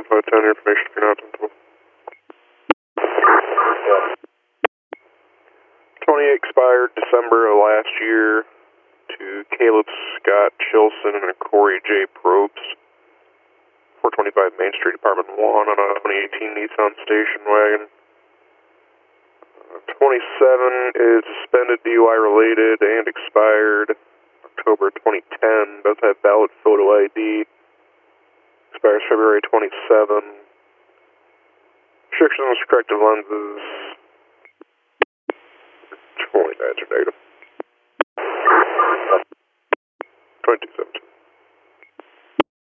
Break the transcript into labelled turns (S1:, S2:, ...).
S1: 510 information if you're not comfortable. 28 expired December of last year to Caleb Scott Chilson and Corey J. Probst. 425 Main Street, Apartment 1 on a 2018 Nissan station wagon. 27 is suspended DUI related and expired October 2010. Does have valid photo ID. Expires February 27. Restrictions, corrective lenses.